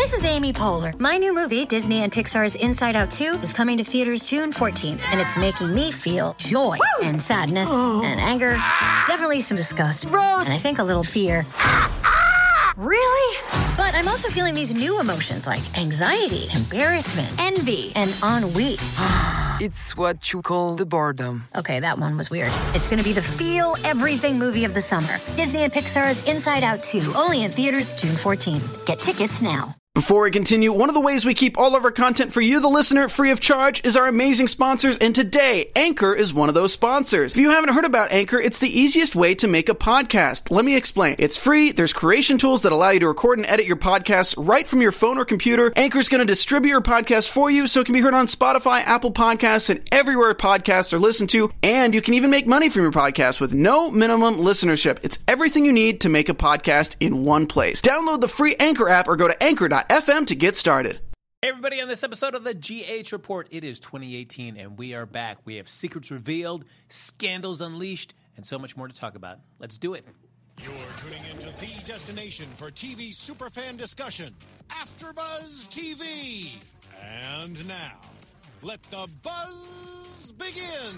This is Amy Poehler. My new movie, Disney and Pixar's Inside Out 2, is coming to theaters June 14th, and it's making me feel joy and sadness and anger, definitely some disgust, and I think a little fear. Really? But I'm also feeling these new emotions like anxiety, embarrassment, envy, and ennui. It's what you call the boredom. Okay, that one was weird. It's going to be the feel everything movie of the summer. Disney and Pixar's Inside Out 2, only in theaters June 14th. Get tickets now. Before we continue, one of the ways we keep all of our content for you, the listener, free of charge is our amazing sponsors, and today, Anchor is one of those sponsors. If you haven't heard about Anchor, it's the easiest way to make a podcast. Let me explain. It's free, there's creation tools that allow you to record and edit your podcasts right from your phone or computer. Anchor's going to distribute your podcast for you so it can be heard on Spotify, Apple Podcasts, and everywhere podcasts are listened to, and you can even make money from your podcast with no minimum listenership. It's everything you need to make a podcast in one place. Download the free Anchor app or go to anchor.fm to get started. Hey everybody, on this episode of the GH Report, it is 2018 and we are back. We have secrets revealed, scandals unleashed, and so much more to talk about. Let's do it. You're tuning into the destination for TV superfan discussion, AfterBuzz TV. And now, let the buzz begin.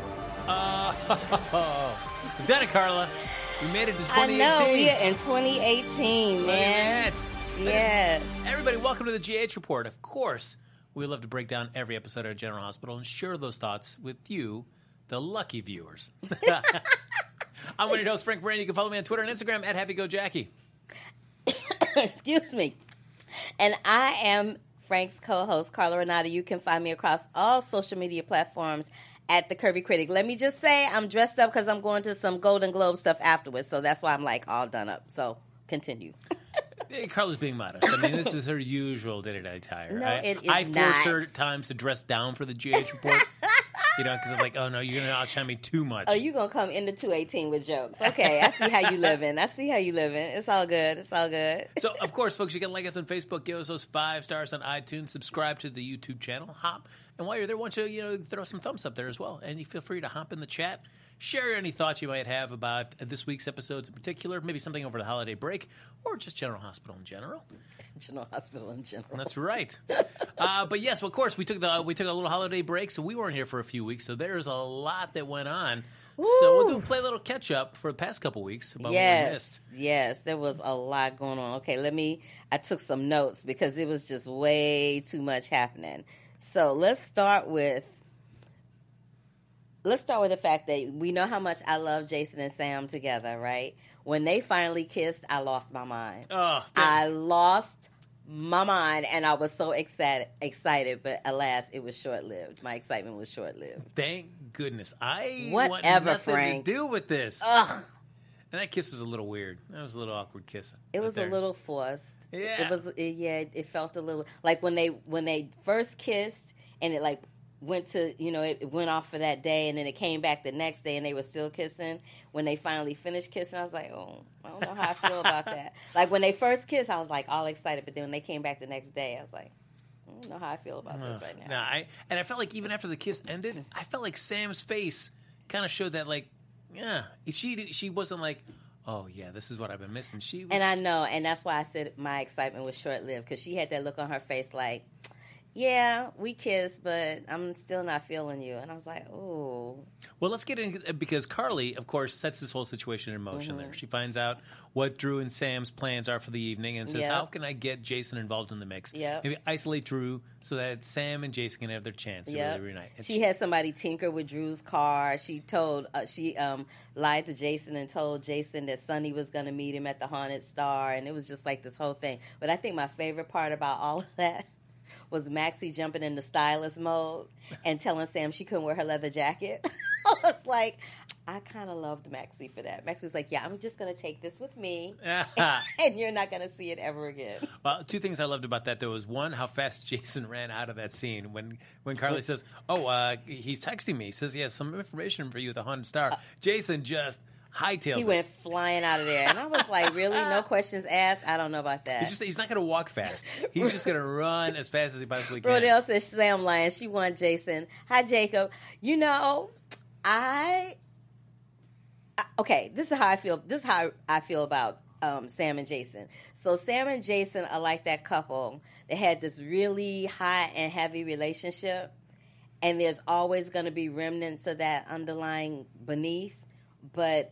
We've done it, Carla. We made it to 2018. I know, we are in 2018, man. Look at that. Yes. Everybody, welcome to the GH Report. Of course, we love to break down every episode of General Hospital and share those thoughts with you, the lucky viewers. I'm one of your hosts, Frank Brand. You can follow me on Twitter and Instagram at HappyGoJackie. Excuse me. And I am Frank's co-host, Carla Renata. You can find me across all social media platforms at The Curvy Critic. Let me just say I'm dressed up because I'm going to some Golden Globe stuff afterwards, so that's why I'm like all done up. So continue. Carla's being modest. I mean, this is her usual day-to-day attire. No, it is I force not. her at times to dress down for the GH Report. Because I'm like, oh no, you're going to outshine me too much. Oh, you're going to come into 218 with jokes. Okay, I see how you living. It's all good. It's all good. So, of course, folks, you can like us on Facebook, give us those 5 stars on iTunes, subscribe to the YouTube channel, hop. And while you're there, why don't you throw some thumbs up there as well. And you feel free to hop in the chat. Share any thoughts you might have about this week's episodes in particular, maybe something over the holiday break, or just General Hospital in general. General Hospital in general. That's right. But yes, well, of course, we took a little holiday break, so we weren't here for a few weeks. So there's a lot that went on. Woo. So we'll play a little catch up for the past couple weeks about what we missed. Yes, there was a lot going on. Okay, I took some notes because it was just way too much happening. So let's start with the fact that we know how much I love Jason and Sam together, right? When they finally kissed, I lost my mind. I lost my mind, and I was so excited, but alas, it was short-lived. My excitement was short-lived. Thank goodness. I Whatever, want nothing Frank. to do with this. Ugh. And that kiss was a little weird. That was a little awkward kiss. It was a little forced. Yeah. It felt a little like when they first kissed, and it like went to, it went off for that day, and then it came back the next day, and they were still kissing. When they finally finished kissing, I was like, oh, I don't know how I feel about that. Like, when they first kissed, I was, like, all excited, but then when they came back the next day, I was like, I don't know how I feel about this right now. I felt like even after the kiss ended, I felt like Sam's face kind of showed that, like, yeah, she wasn't like, oh, yeah, this is what I've been missing. She was... And I know, and that's why I said my excitement was short-lived, because she had that look on her face like, yeah, we kissed, but I'm still not feeling you. And I was like, oh. Well, let's get into it, because Carly, of course, sets this whole situation in motion there. She finds out what Drew and Sam's plans are for the evening and says, how can I get Jason involved in the mix? Maybe isolate Drew so that Sam and Jason can have their chance to really reunite. And she had somebody tinker with Drew's car. She lied to Jason and told Jason that Sonny was going to meet him at the Haunted Star. And it was just like this whole thing. But I think my favorite part about all of that was Maxie jumping into stylist mode and telling Sam she couldn't wear her leather jacket. I was like, I kind of loved Maxie for that. Maxie was like, yeah, I'm just going to take this with me, and you're not going to see it ever again. Well, 2 things I loved about that, though, was one, how fast Jason ran out of that scene. When Carly says, he's texting me. He says, he has some information for you at the Haunted Star. Jason just... He went flying out of there. And I was like, really? No questions asked? I don't know about that. He's not going to walk fast. He's just going to run as fast as he possibly can. Rodell says Sam lying. She won Jason. Hi, Jacob. Okay, this is how I feel. This is how I feel about Sam and Jason. So Sam and Jason are like that couple that had this really high and heavy relationship, and there's always going to be remnants of that underlying beneath. But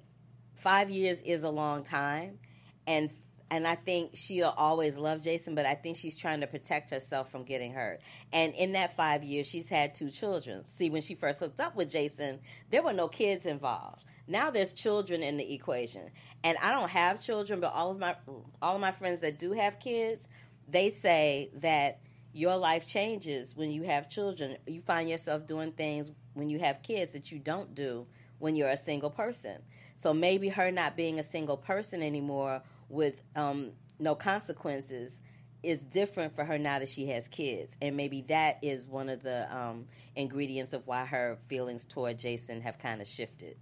5 years is a long time, and I think she'll always love Jason, but I think she's trying to protect herself from getting hurt. And in that 5 years, she's had 2 children. See, when she first hooked up with Jason, there were no kids involved. Now there's children in the equation. And I don't have children, but all of my friends that do have kids, they say that your life changes when you have children. You find yourself doing things when you have kids that you don't do when you're a single person. So maybe her not being a single person anymore with no consequences is different for her now that she has kids. And maybe that is one of the ingredients of why her feelings toward Jason have kind of shifted.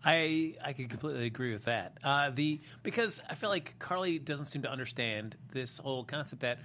I could completely agree with that. Because I feel like Carly doesn't seem to understand this whole concept that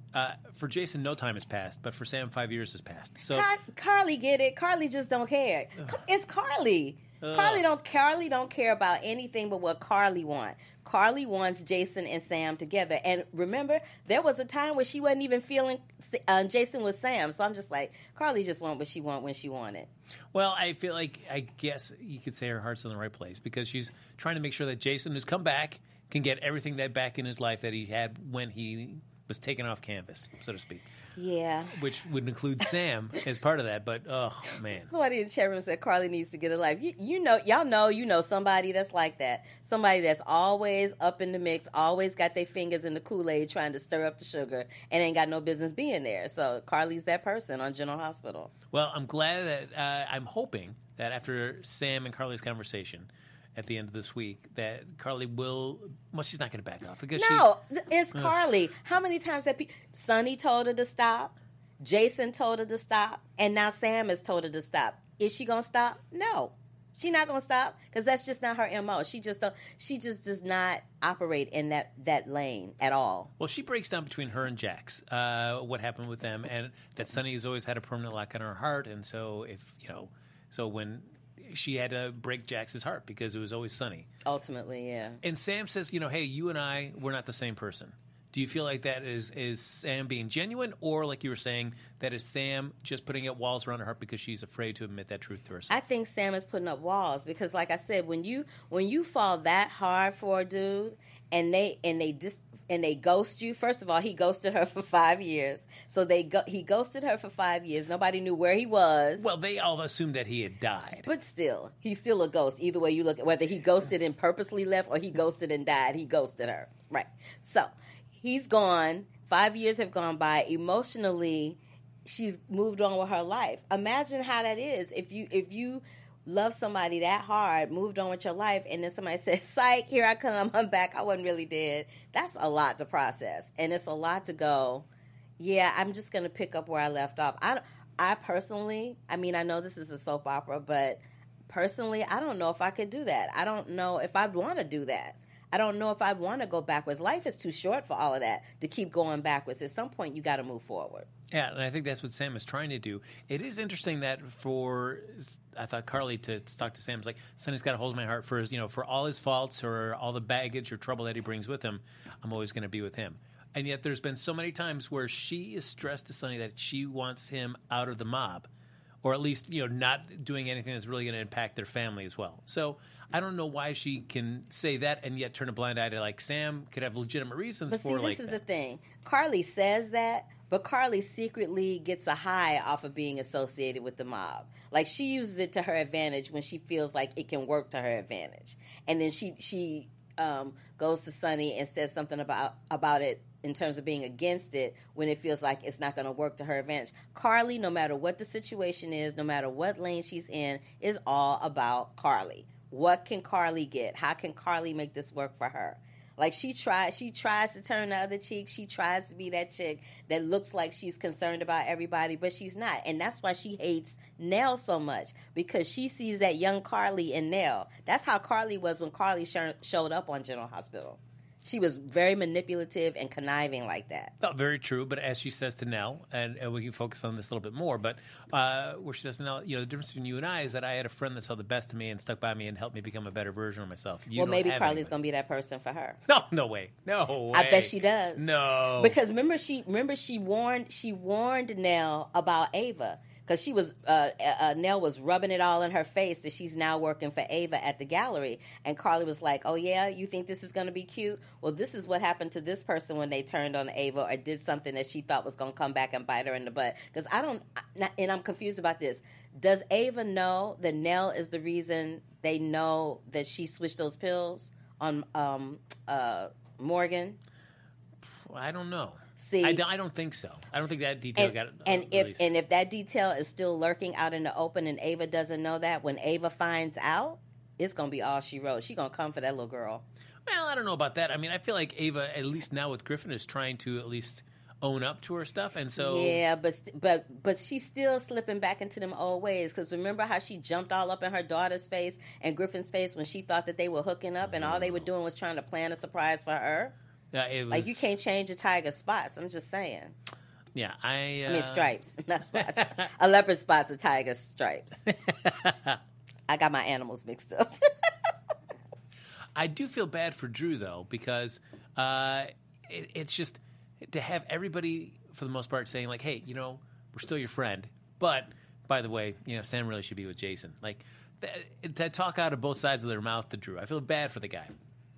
for Jason, no time has passed, but for Sam, 5 years has passed. So Carly get it. Carly just don't care. It's Carly. Carly don't care about anything but what Carly wants. Carly wants Jason and Sam together. And remember, there was a time where she wasn't even feeling Jason with Sam. So I'm just like, Carly just want what she want when she wanted. Well, I feel like, I guess you could say her heart's in the right place because she's trying to make sure that Jason, who's come back, can get everything that back in his life that he had when he was taken off canvas, so to speak. Yeah. Which would include Sam as part of that, but, oh, man. Somebody in the chat room said Carly needs to get a life. You know somebody that's like that. Somebody that's always up in the mix, always got their fingers in the Kool-Aid trying to stir up the sugar and ain't got no business being there. So Carly's that person on General Hospital. Well, I'm glad that, I'm hoping that after Sam and Carly's conversation at the end of this week, that Carly will, well, she's not going to back off. Because it's Carly. How many times have Sonny told her to stop, Jason told her to stop, and now Sam has told her to stop. Is she going to stop? No. She's not going to stop because that's just not her MO. She just does not operate in that lane at all. Well, she breaks down between her and Jax, what happened with them, and that Sonny has always had a permanent lock on her heart, and so when she had to break Jax's heart because it was always Sonny. Ultimately, yeah. And Sam says, hey, you and I, we're not the same person. Do you feel like that is Sam being genuine, or like you were saying, that is Sam just putting up walls around her heart because she's afraid to admit that truth to herself? I think Sam is putting up walls because, like I said, when you fall that hard for a dude and they ghost you. First of all, he ghosted her for 5 years. So he ghosted her for 5 years. Nobody knew where he was. Well, they all assumed that he had died. But still, he's still a ghost. Either way you look at whether he ghosted and purposely left or he ghosted and died, he ghosted her. Right. So he's gone. 5 years have gone by. Emotionally, she's moved on with her life. Imagine how that is if you love somebody that hard, moved on with your life, and then somebody says, psych, here I come, I'm back, I wasn't really dead. That's a lot to process. And it's a lot to go, yeah, I'm just going to pick up where I left off. I personally, I know this is a soap opera, but personally, I don't know if I could do that. I don't know if I'd want to do that. I don't know if I'd want to go backwards. Life is too short for all of that to keep going backwards. At some point, you got to move forward. Yeah, and I think that's what Sam is trying to do. It is interesting that I thought Carly to talk to Sam's like, Sonny's got a hold of my heart for all his faults or all the baggage or trouble that he brings with him, I'm always going to be with him. And yet there's been so many times where she is stressed to Sonny that she wants him out of the mob, or at least, not doing anything that's really going to impact their family as well. So I don't know why she can say that and yet turn a blind eye to, like, Sam could have legitimate reasons for like that. But see, this is the thing. Carly says that, but Carly secretly gets a high off of being associated with the mob. Like, she uses it to her advantage when she feels like it can work to her advantage. And then she goes to Sonny and says something about it in terms of being against it when it feels like it's not going to work to her advantage. Carly, no matter what the situation is, no matter what lane she's in, is all about Carly. What can Carly get? How can Carly make this work for her? Like, she tries to turn the other cheek. She tries to be that chick that looks like she's concerned about everybody, but she's not. And that's why she hates Nell so much, because she sees that young Carly in Nell. That's how Carly was when Carly showed up on General Hospital. She was very manipulative and conniving like that. Oh, very true. But as she says to Nell, and we can focus on this a little bit more, but where she says to Nell, the difference between you and I is that I had a friend that saw the best of me and stuck by me and helped me become a better version of myself. You don't maybe have Carly's anybody. going to be that person for her. No way. No way. I bet she does. No. Because remember she warned Nell about Ava. Because she was, Nell was rubbing it all in her face that she's now working for Ava at the gallery. And Carly was like, oh, yeah, you think this is going to be cute? Well, this is what happened to this person when they turned on Ava or did something that she thought was going to come back and bite her in the butt. Because and I'm confused about this. Does Ava know that Nell is the reason they know that she switched those pills on Morgan? I don't know. See, I don't think so. I don't think that detail got released. If that detail is still lurking out in the open and Ava doesn't know that, when Ava finds out, it's going to be all she wrote. She's going to come for that little girl. Well, I don't know about that. I mean, I feel like Ava, at least now with Griffin, is trying to at least own up to her stuff, and so yeah, but she's still slipping back into them old ways. Because remember how she jumped all up in her daughter's face and Griffin's face when she thought that they were hooking up, and all they were doing was trying to plan a surprise for her. it was, like, you can't change a tiger's spots. I'm just saying. Yeah, I mean stripes, not spots. A leopard spot's a tiger's stripes. I got my animals mixed up. I do feel bad for Drew though, because it's just to have everybody for the most part saying like, "Hey, we're still your friend," but by the way, Sam really should be with Jason. Like that talk out of both sides of their mouth to Drew. I feel bad for the guy.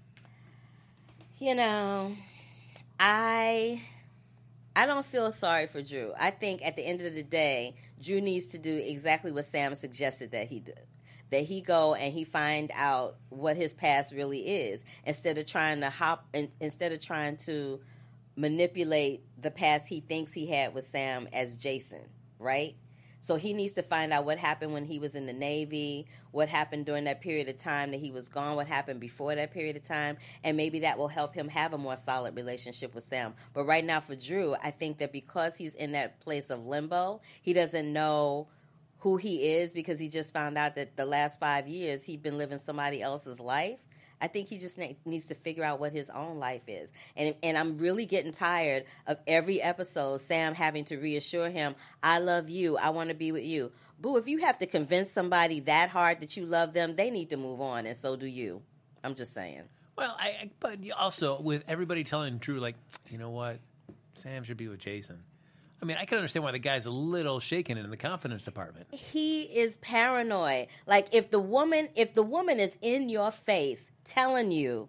I don't feel sorry for Drew. I think at the end of the day, Drew needs to do exactly what Sam suggested that he do. That he go and he find out what his past really is, instead of trying to manipulate the past he thinks he had with Sam as Jason, right? So he needs to find out what happened when he was in the Navy, what happened during that period of time that he was gone, what happened before that period of time, and maybe that will help him have a more solid relationship with Sam. But right now for Drew, I think that because he's in that place of limbo, he doesn't know who he is because he just found out that the last 5 years he'd been living somebody else's life. I think he just needs to figure out what his own life is. And I'm really getting tired of every episode Sam having to reassure him, I love you, I want to be with you. Boo, if you have to convince somebody that hard that you love them, they need to move on, and so do you. I'm just saying. Well, but also with everybody telling Drew, like, you know what, Sam should be with Jason. I mean, I can understand why the guy's a little shaken in the confidence department. He is paranoid. Like, if the woman is in your face telling you,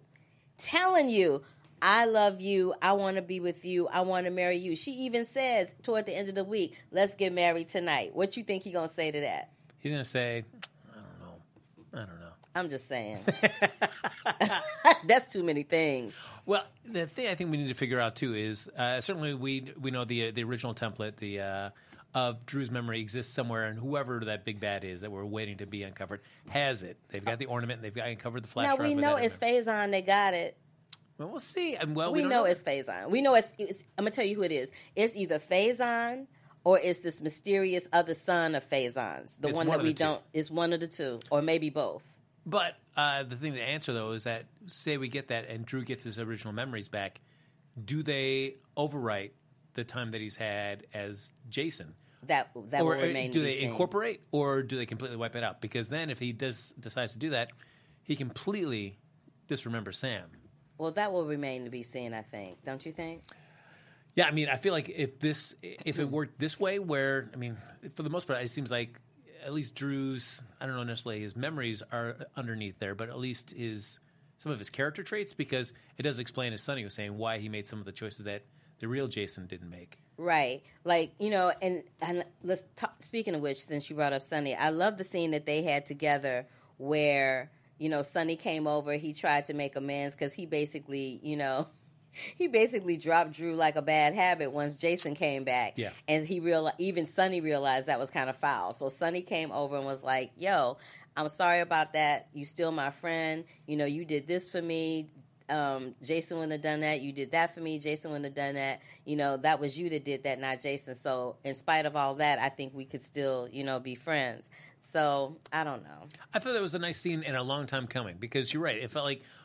I love you, I want to be with you, I want to marry you. She even says toward the end of the week, let's get married tonight. What you think he's going to say to that? He's going to say, I don't know. I'm just saying. That's too many things. Well, the thing I think we need to figure out too is certainly we know the original template of Drew's memory exists somewhere, and whoever that big bad is that we're waiting to be uncovered has it. They've got the ornament, and they've uncovered the flash drive. Now we know it's Faison. They got it. Well, we'll see. Well, we don't know it's Faison. We know it's. I'm gonna tell you who it is. It's either Faison or it's this mysterious other son of Faison's. The one that we don't. It's one of the two, or maybe both. But the thing to answer, though, is that, say we get that and Drew gets his original memories back, do they overwrite the time that he's had as Jason? That will remain do to be they seen. Incorporate, or do they completely wipe it out? Because then if he decides to do that, he completely disremembers Sam. Well, that will remain to be seen, I think. Don't you think? Yeah, I mean, I feel like if it worked this way, where, I mean, for the most part, it seems like at least Drew's, I don't know necessarily his memories are underneath there, but at least some of his character traits, because it does explain, as Sonny was saying, why he made some of the choices that the real Jason didn't make. Right. Like, and let's talk, speaking of which, since you brought up Sonny, I love the scene that they had together where, Sonny came over, he tried to make amends because he basically, he basically dropped Drew like a bad habit once Jason came back. Yeah. And even Sonny realized that was kind of foul. So Sonny came over and was like, yo, I'm sorry about that. You still my friend. You did this for me. Jason wouldn't have done that. You did that for me. Jason wouldn't have done that. That was you that did that, not Jason. So in spite of all that, I think we could still, be friends. So I don't know. I thought that was a nice scene and a long time coming, because you're right. It felt like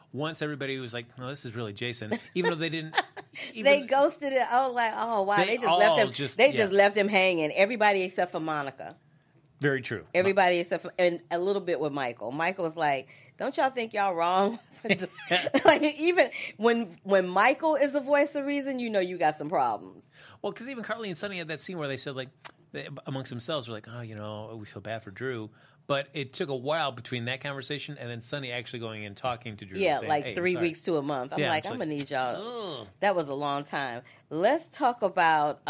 once everybody was like, "No, this is really Jason," even though they didn't. They ghosted it. I was like, oh wow, they just left him. Just left him hanging. Everybody except for Monica. Very true. Everybody except for, and a little bit with Michael. Michael was like, "Don't y'all think y'all wrong?" Like even when Michael is the voice of reason, you know you got some problems. Well, because even Carly and Sonny had that scene where they said like amongst themselves, were like, "Oh, you know, we feel bad for Drew." But it took a while between that conversation and then Sonny actually going and talking to Drew. Yeah, saying, like hey, 3 weeks to a month. I'm like, I'm going to need y'all. That was a long time. Let's talk about...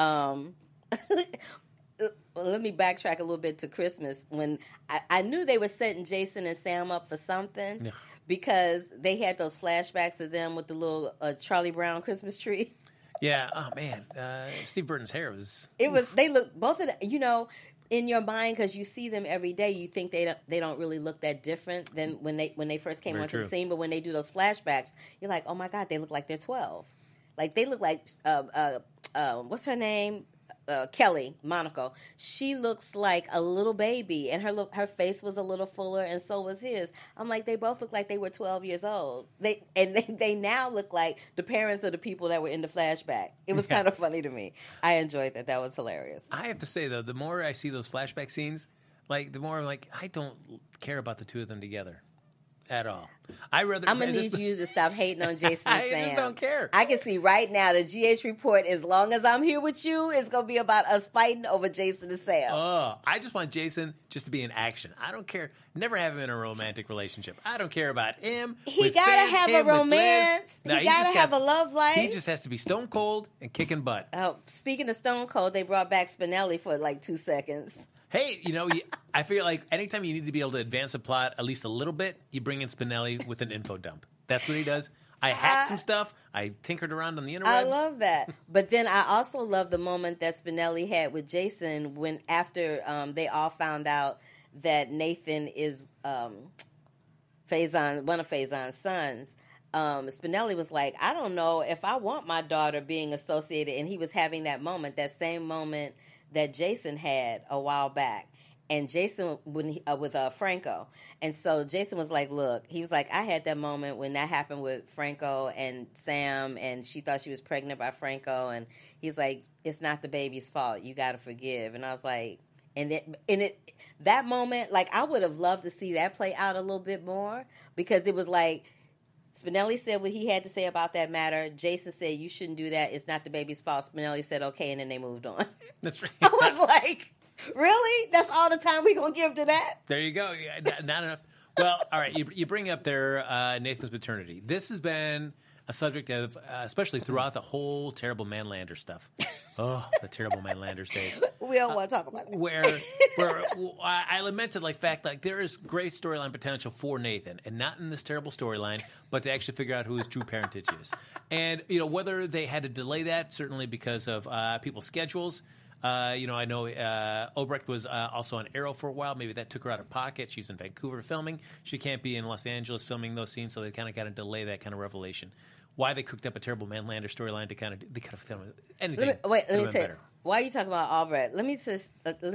let me backtrack a little bit to Christmas. When I knew they were setting Jason and Sam up for something because they had those flashbacks of them with the little Charlie Brown Christmas tree. Yeah. Oh, man. Steve Burton's hair was... They look... Both of them, you know... In your mind, because you see them every day, you think they don't really look that different than when they first came onto the scene. But when they do those flashbacks, you're like, oh my God, they look like they're 12. Like they look like what's her name? Kelly Monaco. She looks like a little baby, and her face was a little fuller, and so was his. I'm like, they both look like they were 12 years old. They now look like the parents of the people that were in the flashback. It was kind of funny to me. I enjoyed that. That was hilarious. I have to say though, the more I see those flashback scenes, like the more I'm like, I don't care about the two of them together. At all. I'm going to need you to stop hating on Jason and Sam. I just don't care. I can see right now the GH report, as long as I'm here with you, is going to be about us fighting over Jason and Sam. I just want Jason just to be in action. I don't care. Never have him in a romantic relationship. I don't care about him. He got to have a romance. No, he got to have a love life. He just has to be stone cold and kicking butt. Speaking of stone cold, they brought back Spinelli for like 2 seconds. Hey, you know, I feel like anytime you need to be able to advance a plot at least a little bit, you bring in Spinelli with an info dump. That's what he does. I hacked some stuff. I tinkered around on the interwebs. I love that. But then I also love the moment that Spinelli had with Jason when after they all found out that Nathan is one of Faison's sons. Spinelli was like, I don't know if I want my daughter being associated. And he was having that moment, that same moment that Jason had a while back, and Jason with Franco. And so Jason was like, look, he was like, I had that moment when that happened with Franco and Sam, and she thought she was pregnant by Franco, and he's like, it's not the baby's fault. You got to forgive. And I was like, that moment, like, I would have loved to see that play out a little bit more, because it was like, Spinelli said what he had to say about that matter. Jason said, you shouldn't do that. It's not the baby's fault. Spinelli said, okay, and then they moved on. That's right. I was like, really? That's all the time we going to give to that? There you go. Not enough. Well, all right, you bring up there Nathan's paternity. This has been a subject of, especially throughout the whole Terrible Man Lander stuff. Oh, the Terrible Man Landers days. We don't want to talk about it. Where I lamented fact there is great storyline potential for Nathan, and not in this terrible storyline, but to actually figure out who his true parentage is. And whether they had to delay that, certainly because of people's schedules. I know Obrecht was also on Arrow for a while. Maybe that took her out of pocket. She's in Vancouver filming. She can't be in Los Angeles filming those scenes, so they kind of got to delay that kind of revelation. Why they cooked up a Terrible Man Lander storyline they could have filmed anything. Let me tell you. Why are you talking about Albrecht? Let me just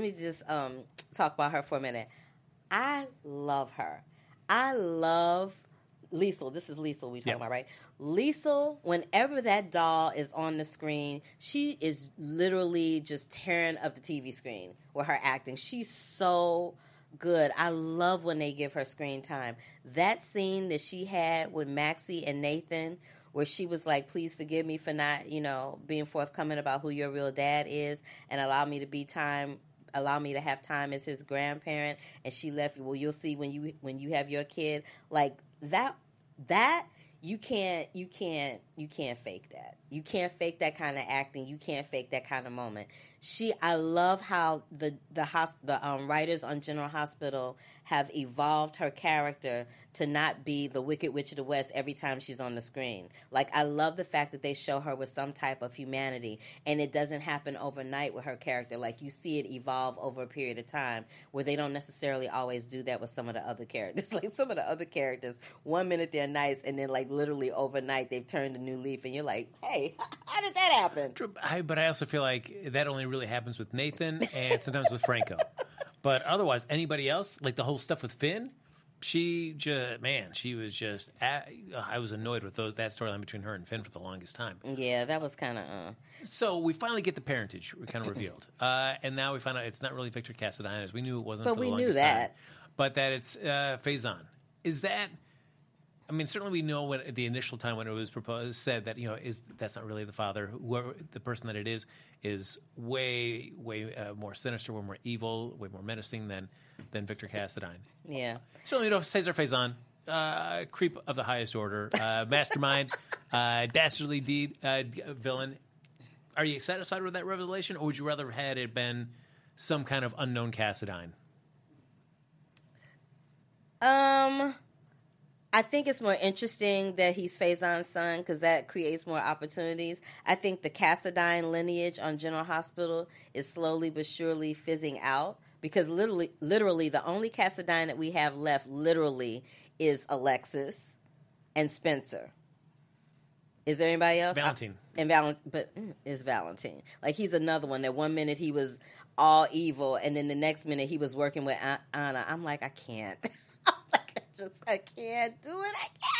talk about her for a minute. I love her. I love Liesl. This is Liesl we're talking about, right? Liesl, whenever that doll is on the screen, she is literally just tearing up the TV screen with her acting. She's so good. I love when they give her screen time. That scene that she had with Maxie and Nathan, where she was like, please forgive me for not, being forthcoming about who your real dad is, and allow me to have time as his grandparent. And she left, well, you'll see when you have your kid. Like that you can't fake that. You can't fake that kind of acting. You can't fake that kind of moment. I love how the writers on General Hospital have evolved her character to not be the Wicked Witch of the West every time she's on the screen. Like, I love the fact that they show her with some type of humanity, and it doesn't happen overnight with her character. Like, you see it evolve over a period of time, where they don't necessarily always do that with some of the other characters. Like, some of the other characters, 1 minute they're nice, and then, like, literally overnight they've turned a new leaf, and you're like, hey, how did that happen? True, but I also feel like that only really happens with Nathan and sometimes with Franco. But otherwise, anybody else, like the whole stuff with Finn, She was just. I was annoyed with that storyline between her and Finn for the longest time. Yeah, that was kind of. So we finally get the parentage kind of revealed, and now we find out it's not really Victor Cassadine, as we knew it wasn't. But for we the knew longest that. time, but that it's Faison. Is that? I mean, certainly we know when at the initial time when it was proposed, said that that's not really the father. Whoever the person that it is way more sinister, way more evil, way more menacing than Victor Cassadine. Yeah. Certainly, Cesar Faison, creep of the highest order, mastermind, dastardly deed, villain. Are you satisfied with that revelation, or would you rather have had it been some kind of unknown Cassadine? I think it's more interesting that he's Faison's son because that creates more opportunities. I think the Cassadine lineage on General Hospital is slowly but surely fizzing out because literally the only Cassadine that we have left literally is Alexis and Spencer. Is there anybody else? Valentine. But is Valentine. Like, he's another one that 1 minute he was all evil and then the next minute he was working with Anna. I'm like, I can't. I can't do it.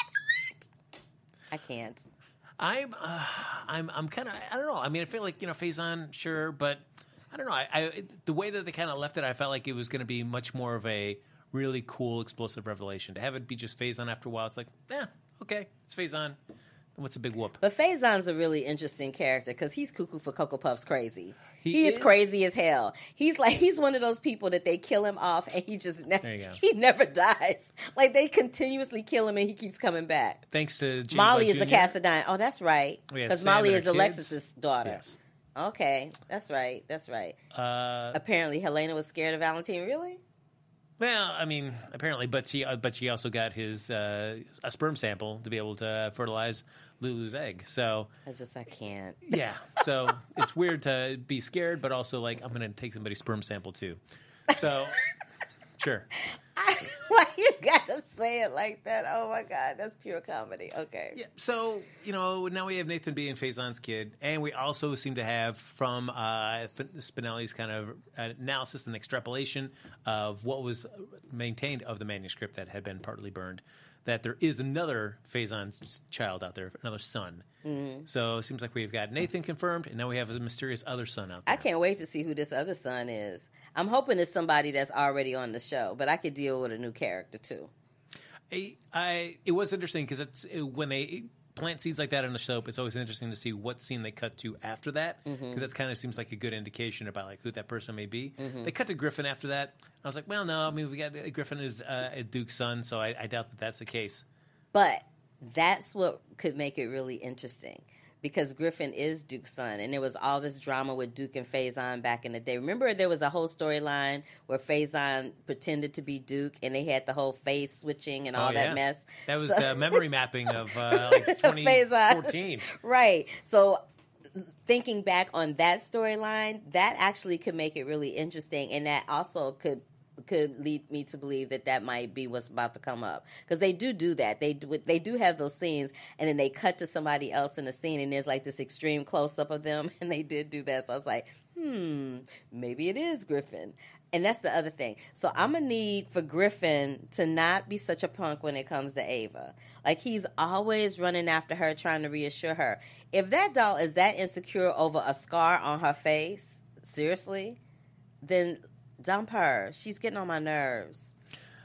I can't. I'm kind of, I don't know. I mean, I feel like, Faison, sure, but I don't know. I the way that they kind of left it, I felt like it was going to be much more of a really cool, explosive revelation. To have it be just Faison after a while, it's like, okay, it's Faison. What's a big whoop? But Faison's a really interesting character because he's cuckoo for Cocoa Puffs crazy. He is crazy as hell. He's one of those people that they kill him off and he never dies. Like, they continuously kill him and he keeps coming back. Thanks to James Molly White is a Jr. Cassadine. Oh, that's right. Because Molly is Alexis's daughter. Yes. Okay, that's right. Apparently, Helena was scared of Valentine. Really? Well, I mean, apparently, but she also got his a sperm sample to be able to fertilize Lulu's egg. So I can't. Yeah. So it's weird to be scared, but also like I'm going to take somebody's sperm sample too. So sure. Why you gotta say it like that? Oh my God, that's pure comedy. Okay. Yeah. So now we have Nathan being Faison's kid, and we also seem to have from Spinelli's kind of analysis and extrapolation of what was maintained of the manuscript that had been partly burned, that there is another Faison's child out there, another son. Mm-hmm. So it seems like we've got Nathan confirmed, and now we have a mysterious other son out there. I can't wait to see who this other son is. I'm hoping it's somebody that's already on the show, but I could deal with a new character too. It was interesting because when they plant seeds like that on the soap, it's always interesting to see what scene they cut to after that, because that kind of seems like a good indication about like who that person may be. Mm-hmm. They cut to Griffin after that. I was like, well, no, I mean, we got Griffin is a Duke's son, so I doubt that that's the case. But that's what could make it really interesting. Because Griffin is Duke's son, and there was all this drama with Duke and Faison back in the day. Remember, there was a whole storyline where Faison pretended to be Duke, and they had the whole face switching and all that mess. That was the memory mapping of like 2014. Right. So thinking back on that storyline, that actually could make it really interesting, and that also could lead me to believe that might be what's about to come up, because they do that. They do have those scenes, and then they cut to somebody else in the scene, and there's like this extreme close up of them, and they did do that. So I was like, maybe it is Griffin. And that's the other thing. So I'm gonna need for Griffin to not be such a punk when it comes to Ava. Like, he's always running after her, trying to reassure her. If that doll is that insecure over a scar on her face, seriously, then dump her. She's getting on my nerves.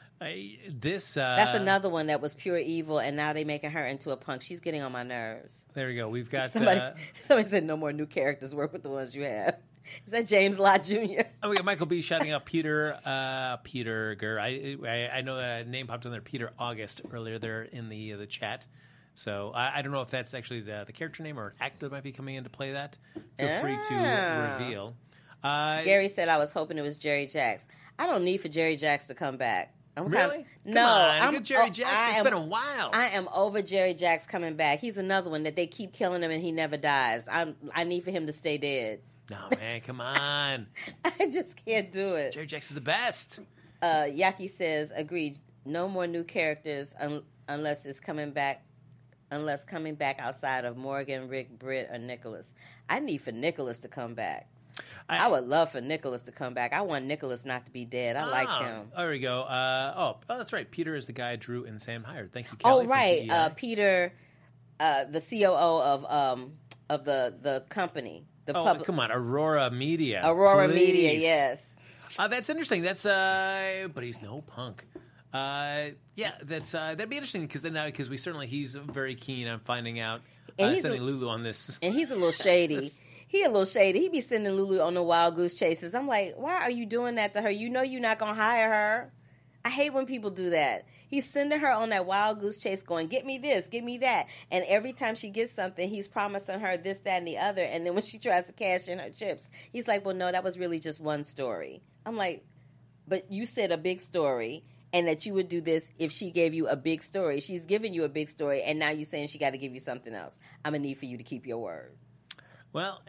That's another one that was pure evil, and now they're making her into a punk. She's getting on my nerves. There we go. We've got somebody said no more new characters. Work with the ones you have. Is that James Lott Jr.? Oh, we got Michael B. shouting out Peter Gurr. I know that name popped in there. Peter August earlier there in the chat. So I don't know if that's actually the character name or an actor that might be coming in to play that. Feel free to reveal. Gary said, I was hoping it was Jerry Jacks. I don't need for Jerry Jacks to come back. Really? No. Come on, get Jerry Jacks. It's been a while. I am over Jerry Jacks coming back. He's another one that they keep killing him and he never dies. I need for him to stay dead. No, man, come on. I just can't do it. Jerry Jacks is the best. Yaki says, agreed. No more new characters unless coming back outside of Morgan, Rick, Britt, or Nicholas. I need for Nicholas to come back. I would love for Nicholas to come back. I want Nicholas not to be dead. I liked him. There we go. That's right. Peter is the guy Drew and Sam hired. Thank you, Kelly. Oh, right. Peter, the COO of the company. Come on, Aurora Media. Aurora please. Media, yes. That's interesting. That's but he's no punk. That'd be interesting because he's very keen on finding out sending Lulu on this. And he's a little shady. He a little shady. He be sending Lulu on the wild goose chases. I'm like, why are you doing that to her? You know you're not gonna hire her. I hate when people do that. He's sending her on that wild goose chase going, get me this, get me that. And every time she gets something, he's promising her this, that, and the other. And then when she tries to cash in her chips, he's like, well, no, that was really just one story. I'm like, but you said a big story and that you would do this if she gave you a big story. She's giving you a big story, and now you're saying she got to give you something else. I'm going to need for you to keep your word. Well,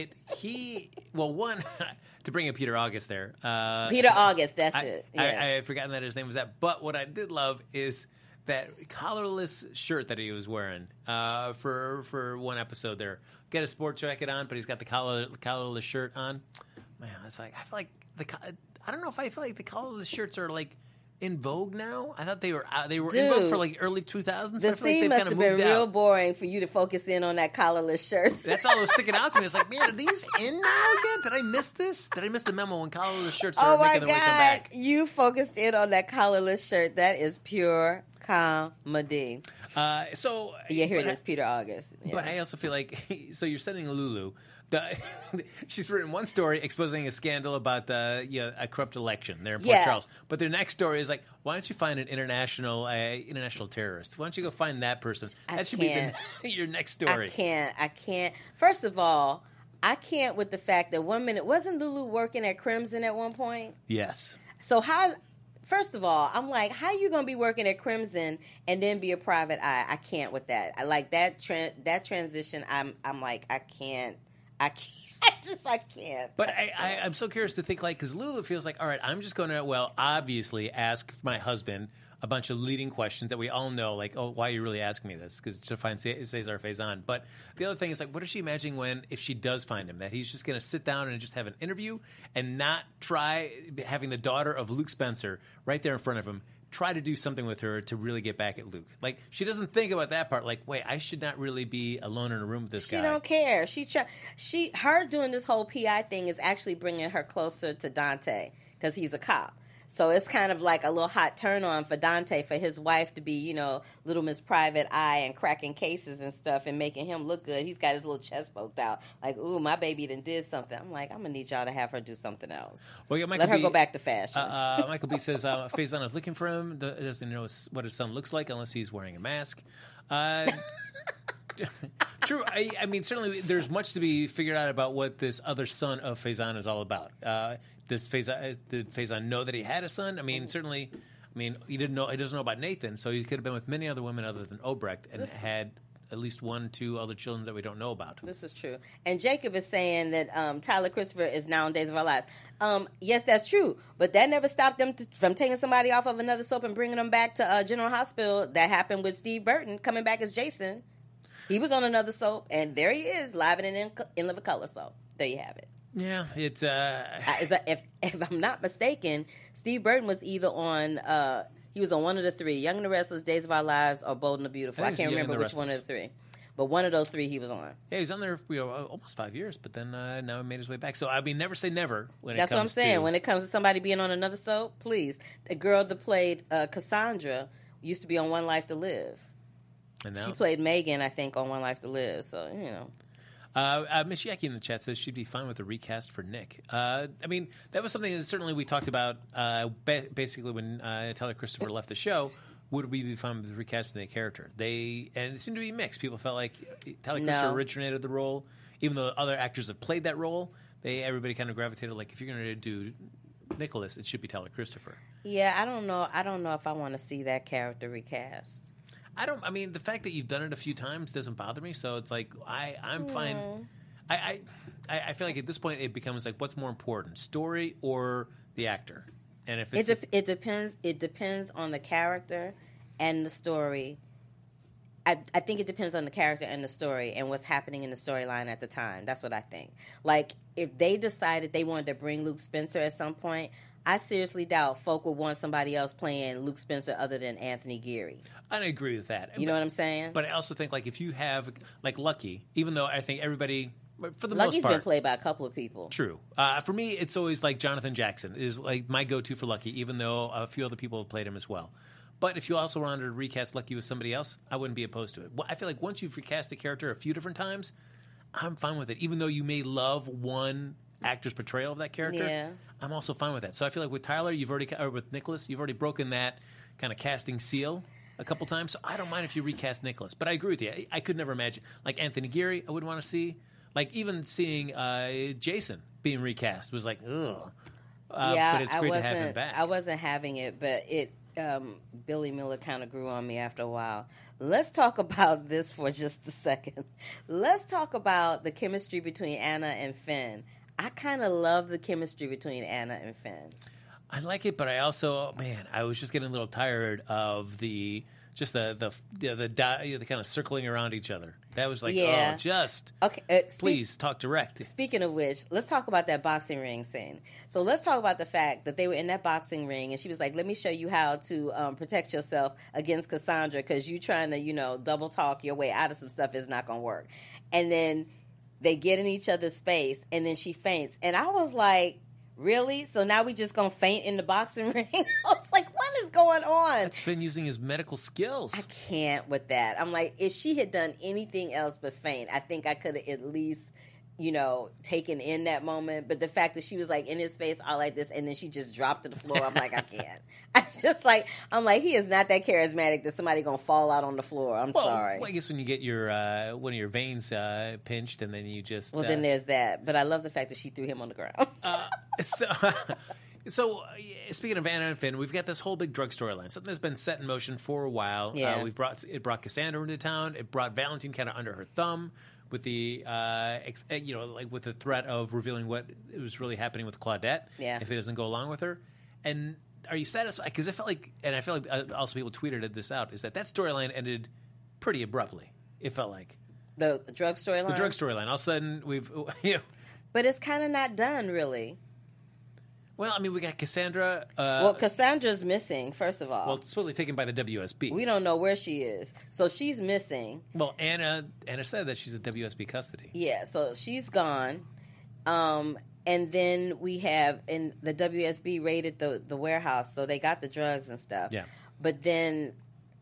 one, to bring up Peter August there. Peter August, that's it. I had forgotten that his name was that. But what I did love is that collarless shirt that he was wearing for one episode there. Got a sport jacket on, but he's got the collarless shirt on. Man, it's like, I feel like I don't know if I feel like the collarless shirts are like in vogue now. I thought they were in vogue for like early 2000s. The scene must have been real boring for you to focus in on that collarless shirt. That's all that was sticking out to me. It's like, man, are these in now again? Did I miss this? Did I miss the memo when collarless shirts started making their way come back? You focused in on that collarless shirt. That is pure comedy. Here it is, Peter August. Yeah. But I also feel like, so you're sending Lulu. She's written one story exposing a scandal about a corrupt election there in Port Charles. But their next story is like, why don't you find an international terrorist? Why don't you go find that person? That should be your next story. I can't. First of all, I can't with the fact that 1 minute, wasn't Lulu working at Crimson at one point? Yes. So first of all, I'm like, how are you going to be working at Crimson and then be a private eye? I can't with that. I like that transition. I'm like, I can't. I can't. But I'm so curious to think, because Lulu feels like, all right, I'm just going to, obviously ask my husband a bunch of leading questions that we all know, like, oh, why are you really asking me this? Because to find Cesar Faison. But the other thing is, like, what is she imagining if she does find him? That he's just going to sit down and just have an interview and not try having the daughter of Luke Spencer right there in front of him try to do something with her to really get back at Luke. Like, she doesn't think about that part. Like, wait, I should not really be alone in a room with this guy. She don't care. Her doing this whole PI thing is actually bringing her closer to Dante because he's a cop. So it's kind of like a little hot turn on for Dante, for his wife to be, little Miss Private Eye and cracking cases and stuff and making him look good. He's got his little chest poked out. Like, ooh, my baby done did something. I'm like, I'm going to need y'all to have her do something else. Well, yeah, Let her go back to fashion. Michael B. says Faison is looking for him. Doesn't know what his son looks like unless he's wearing a mask. True. I mean, certainly there's much to be figured out about what this other son of Faison is all about. Did Faison know that he had a son? I mean, certainly. I mean, he doesn't know about Nathan, so he could have been with many other women other than Obrecht and had at least 1-2 other children that we don't know about. This is true. And Jacob is saying that Tyler Christopher is now in Days of Our Lives. Yes, that's true. But that never stopped them from taking somebody off of another soap and bringing them back to General Hospital. That happened with Steve Burton coming back as Jason. He was on another soap, and there he is, live and in Living Color. So there you have it. Yeah, it's if I'm not mistaken, Steve Burton was either on he was on one of the three, Young and the Restless, Days of Our Lives, or Bold and the Beautiful. I can't remember which one of the three, but one of those three he was on. Yeah, he was on there for almost 5 years, but then now he made his way back. So I mean, never say never when That's it comes to... what I'm saying. When it comes to somebody being on another soap, please. The girl that played Cassandra used to be on One Life to Live. And now? She played Megan, I think, on One Life to Live. So Miss Yaki in the chat says she'd be fine with a recast for Nick. I mean, that was something that certainly we talked about basically when Tyler Christopher left the show. Would we be fine with recasting the character? And it seemed to be mixed. People felt like Tyler Christopher originated the role, even though other actors have played that role. Everybody kind of gravitated like, if you're going to do Nicholas, it should be Tyler Christopher. Yeah, I don't know if I want to see that character recast. I mean, the fact that you've done it a few times doesn't bother me. So it's like I'm fine. I feel like at this point it becomes like, what's more important, story or the actor? And if it depends on the character and the story I think it depends on the character and the story and what's happening in the storyline at the time. That's what I think. Like, if they decided they wanted to bring Luke Spencer at some point, I seriously doubt folk would want somebody else playing Luke Spencer other than Anthony Geary. I agree with that. You know what I'm saying? But I also think, like, if you have, like, Lucky, even though I think everybody, for the Lucky's most part, been played by a couple of people. True. For me, it's always like Jonathan Jackson is like my go-to for Lucky, even though a few other people have played him as well. But if you also wanted to recast Lucky with somebody else, I wouldn't be opposed to it. I feel like once you've recast a character a few different times, I'm fine with it. Even though you may love one actor's portrayal of that character, I'm also fine with that. So I feel like with Tyler, or with Nicholas, you've already broken that kind of casting seal a couple times. So I don't mind if you recast Nicholas. But I agree with you. I could never imagine. Like Anthony Geary, I wouldn't want to see. Like even seeing Jason being recast was like, ugh. But it's great to have him back. I wasn't having it, but Billy Miller kind of grew on me after a while. Let's talk about this for just a second. Let's talk about the chemistry between Anna and Finn. I kind of love the chemistry between Anna and Finn. I like it, but I also, I was just getting a little tired of the kind of circling around each other. That was like, please talk direct. Speaking of which, let's talk about that boxing ring scene. So let's talk about the fact that they were in that boxing ring, and she was like, let me show you how to protect yourself against Cassandra, because you trying to, double talk your way out of some stuff is not going to work. And then they get in each other's face, and then she faints. And I was like, really? So now we just going to faint in the boxing ring? I was like, what is going on? That's Finn using his medical skills. I can't with that. I'm like, if she had done anything else but faint, I think I could have at least, taken in that moment. But the fact that she was like in his face all like this, and then she just dropped to the floor, I'm like, I can't. I'm like, he is not that charismatic that somebody going to fall out on the floor. I'm sorry. Well, I guess when you get your one of your veins pinched, and then you just... Well, then there's that. But I love the fact that she threw him on the ground. So, speaking of Anna and Finn, we've got this whole big drug storyline. Something that's been set in motion for a while. Yeah. It brought Cassandra into town. It brought Valentine kind of under her thumb with the with the threat of revealing what was really happening with Claudette. Yeah. If it doesn't go along with her. And are you satisfied? Because I feel like also people tweeted this out, is that storyline ended pretty abruptly. It felt like the drug storyline. The drug storyline. All of a sudden, we've But it's kind of not done, really. Well, I mean, we got Cassandra. Cassandra's missing, first of all. Well, it's supposedly taken by the WSB. We don't know where she is. So she's missing. Well, Anna said that she's in WSB custody. Yeah, so she's gone. And then we have, and the WSB raided the warehouse, so they got the drugs and stuff. Yeah. But then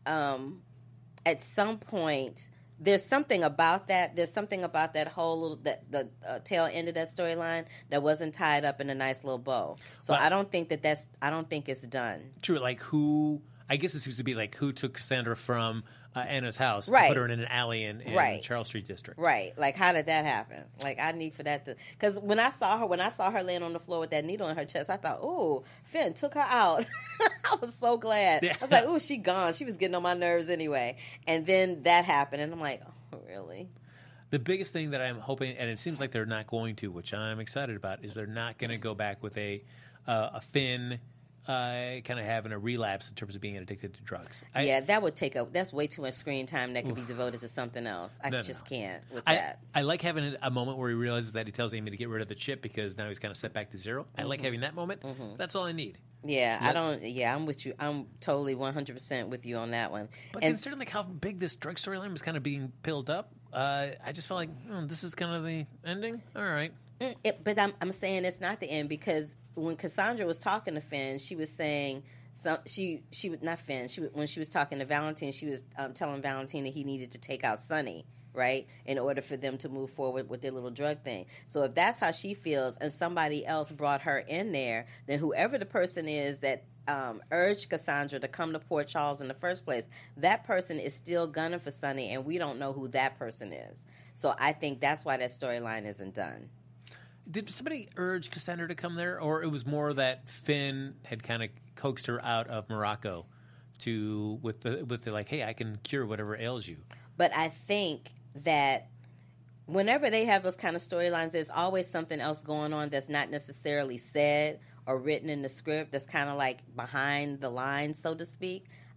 at some point... There's something about that. There's something about that whole the tail end of that storyline that wasn't tied up in a nice little bow. So I don't think I don't think it's done. True. Like who? I guess it seems to be like who took Cassandra from Anna's house and put her in an alley in Charles Street District. Right. Like how did that happen? Like I need for that to, because when I saw her laying on the floor with that needle in her chest, I thought, oh, Finn took her out. I was so glad. Yeah. I was like, oh, she gone. She was getting on my nerves anyway. And then that happened, and I'm like, oh, really? The biggest thing that I'm hoping, and it seems like they're not going to, which I'm excited about, is they're not going to go back with a Finn kind of having a relapse in terms of being addicted to drugs. That would that's way too much screen time that could be devoted to something else. I just can't with that. I like having a moment where he realizes that he tells Amy to get rid of the chip because now he's kind of set back to zero. I like having that moment. Mm-hmm. That's all I need. Yeah, I'm with you. I'm totally 100% with you on that one. But considering like how big this drug storyline was kind of being built up, I just felt like, this is kind of the ending? All right. But I'm saying it's not the end, because when Cassandra was talking to Finn, she was saying she was not Finn. When she was talking to Valentine, she was telling Valentine that he needed to take out Sonny, right, in order for them to move forward with their little drug thing. So if that's how she feels, and somebody else brought her in there, then whoever the person is that urged Cassandra to come to Port Charles in the first place, that person is still gunning for Sonny, and we don't know who that person is. So I think that's why that storyline isn't done. Did somebody urge Cassandra to come there, or it was more that Finn had kind of coaxed her out of Morocco with the like, hey, I can cure whatever ails you? But I think that whenever they have those kind of storylines, there's always something else going on that's not necessarily said or written in the script, that's kind of like behind the lines, so to speak.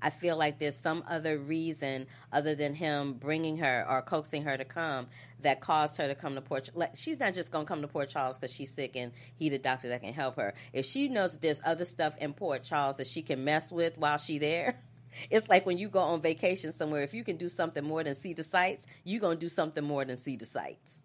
I feel like there's some other reason other than him bringing her or coaxing her to come that caused her to come to Port. Like, she's not just going to come to Port Charles because she's sick and he's the doctor that can help her. If she knows that there's other stuff in Port Charles that she can mess with while she's there, it's like when you go on vacation somewhere. If you can do something more than see the sights, you're going to do something more than see the sights.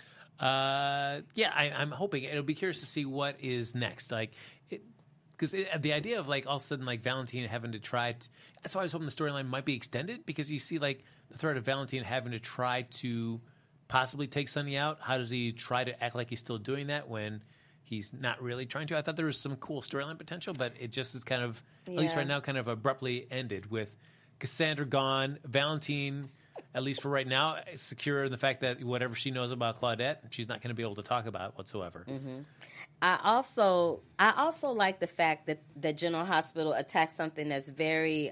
I'm hoping it'll be curious to see what is next. Like, because the idea of like all of a sudden like Valentine having to try. That's why I was hoping the storyline might be extended, because you see like the threat of Valentine having to try to possibly take Sonny out. How does he try to act like he's still doing that when he's not really trying to? I thought there was some cool storyline potential, but it just is kind of, at least right now, kind of abruptly ended with Cassandra gone, Valentine, at least for right now, secure in the fact that whatever she knows about Claudette, she's not going to be able to talk about whatsoever. Mm-hmm. I also like the fact that General Hospital attacked something that's very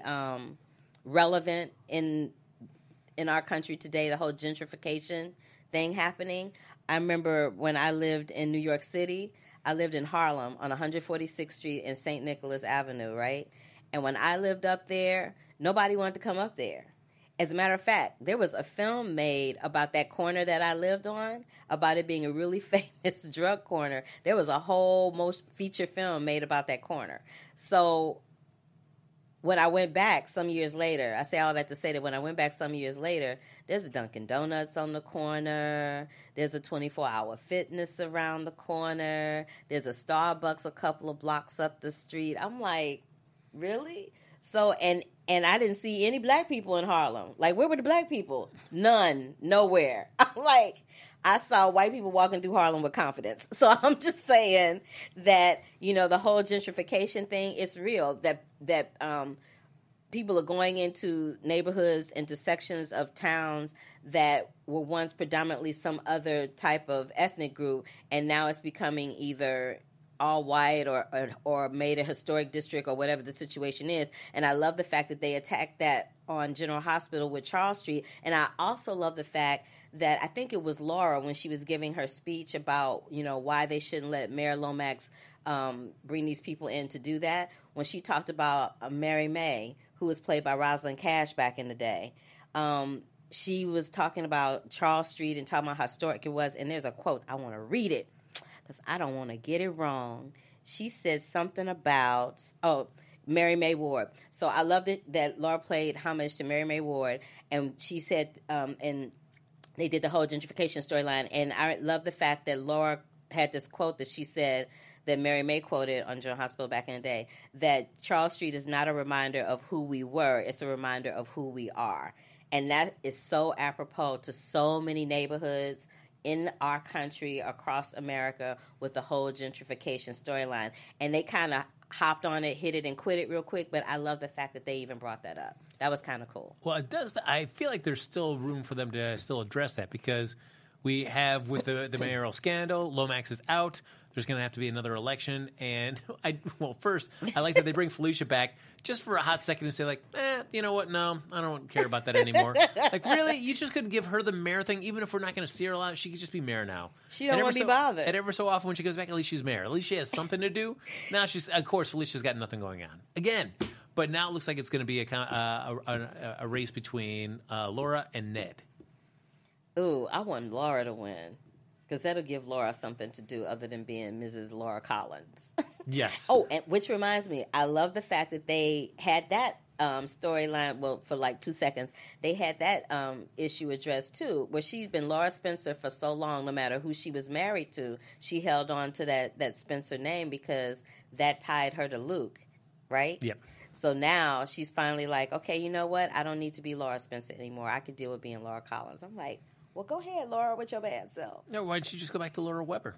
relevant in our country today, the whole gentrification thing happening. I remember when I lived in New York City, I lived in Harlem on 146th Street and St. Nicholas Avenue, right? And when I lived up there, nobody wanted to come up there. As a matter of fact, there was a film made about that corner that I lived on, about it being a really famous drug corner. There was a whole feature film made about that corner. So when I went back some years later, I say all that to say that when I went back some years later, there's a Dunkin' Donuts on the corner. There's a 24-hour fitness around the corner. There's a Starbucks a couple of blocks up the street. I'm like, really? So, and I didn't see any black people in Harlem. Like, where were the black people? None. Nowhere. I'm like, I saw white people walking through Harlem with confidence. So I'm just saying that, the whole gentrification thing is real. That people are going into neighborhoods, into sections of towns that were once predominantly some other type of ethnic group, and now it's becoming either all white or made a historic district or whatever the situation is. And I love the fact that they attacked that on General Hospital with Charles Street. And I also love the fact that I think it was Laura when she was giving her speech about, why they shouldn't let Mayor Lomax bring these people in to do that. When she talked about Mary May, who was played by Rosalind Cash back in the day, she was talking about Charles Street and talking about how historic it was. And there's a quote, I want to read it, because I don't want to get it wrong. She said something about, Mary May Ward. So I loved it that Laura played homage to Mary May Ward, and she said, and they did the whole gentrification storyline, and I love the fact that Laura had this quote that she said that Mary May quoted on General Hospital back in the day, that Charles Street is not a reminder of who we were, it's a reminder of who we are. And that is so apropos to so many neighborhoods in our country, across America, with the whole gentrification storyline. And they kind of hopped on it, hit it, and quit it real quick, but I love the fact that they even brought that up. That was kind of cool. Well, it does. I feel like there's still room for them to still address that, because we have, with the mayoral scandal, Lomax is out. There's going to have to be another election. And, first, I like that they bring Felicia back just for a hot second and say, like, you know what? No, I don't care about that anymore. Like, really? You just couldn't give her the mayor thing? Even if we're not going to see her a lot, she could just be mayor now. She don't want to be bothered. And ever so often when she goes back, at least she's mayor. At least she has something to do. Now of course, Felicia's got nothing going on. Again. But now it looks like it's going to be a race between Laura and Ned. Ooh, I want Laura to win, because that'll give Laura something to do other than being Mrs. Laura Collins. Yes. Oh, and which reminds me, I love the fact that they had that storyline, well, for like 2 seconds, they had that issue addressed too, where she's been Laura Spencer for so long, no matter who she was married to, she held on to that Spencer name because that tied her to Luke, right? Yep. So now she's finally like, okay, you know what? I don't need to be Laura Spencer anymore. I could deal with being Laura Collins. I'm like, well, go ahead, Laura, with your bad self. No, why don't you just go back to Laura Weber?